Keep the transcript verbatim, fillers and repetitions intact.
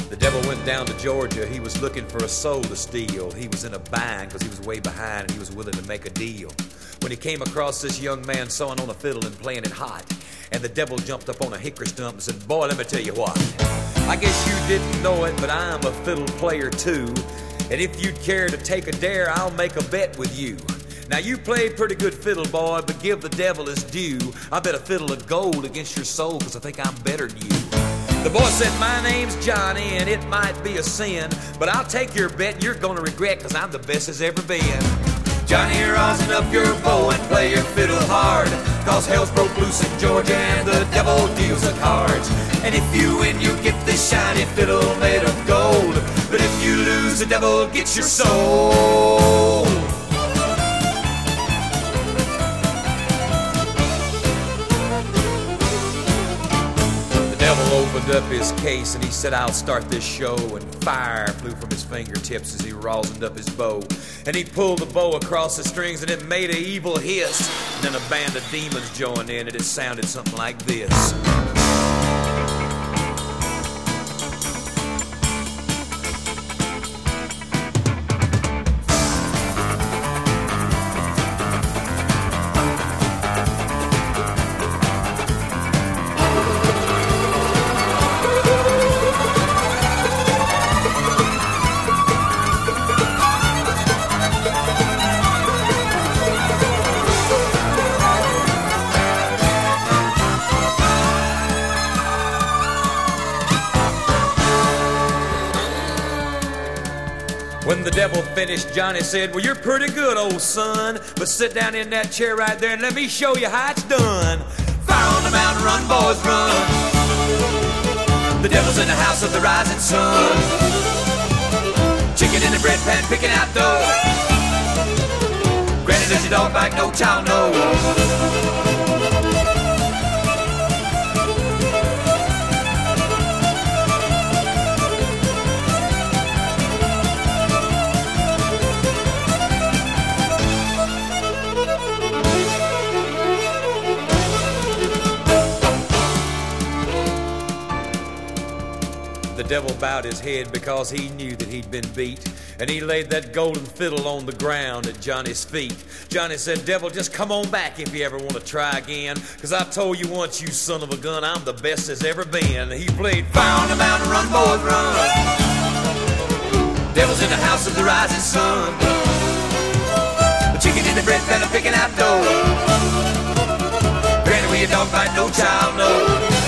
The devil went down to Georgia. He was looking for a soul to steal. He was in a bind because he was way behind and he was willing to make a deal. When he came across this young man sawing on a fiddle and playing it hot, and the devil jumped up on a hickory stump and said, "Boy, let me tell you what. I guess you didn't know it, but I'm a fiddle player too. And if you'd care to take a dare, I'll make a bet with you. Now you play pretty good fiddle, boy, but give the devil his due. I bet a fiddle of gold against your soul, cause I think I'm better than you." The boy said, "My name's Johnny, and it might be a sin, but I'll take your bet and you're gonna regret, cause I'm the best there's ever been." "Johnny, rosin up your bow and play your fiddle hard, cause hell's broke loose in Georgia and the devil deals the cards. And if you win, you get this shiny fiddle made of gold, but if you lose, the devil gets your soul." The devil opened up his case and he said, "I'll start this show," and fire flew from his fingertips as he rosined up his bow. And he pulled the bow across the strings and it made an evil hiss. And then a band of demons joined in and it sounded something like this. When the devil finished, Johnny said, "Well, you're pretty good, old son, but sit down in that chair right there and let me show you how it's done. Fire on the mountain, run, boys, run. The devil's in the house of the rising sun. Chicken in the bread pan, picking out dough. Granny, does your dog bite? No child, no." The devil bowed his head because he knew that he'd been beat, and he laid that golden fiddle on the ground at Johnny's feet. Johnny said, "Devil, just come on back if you ever want to try again, cause I told you once, you son of a gun, I'm the best there's ever been." He played "Fire on the mountain, run, boys, run. Devil's in the house of the rising sun. The chicken in the bread pan, picking out dough. Granny, will your dog bite? No child, no."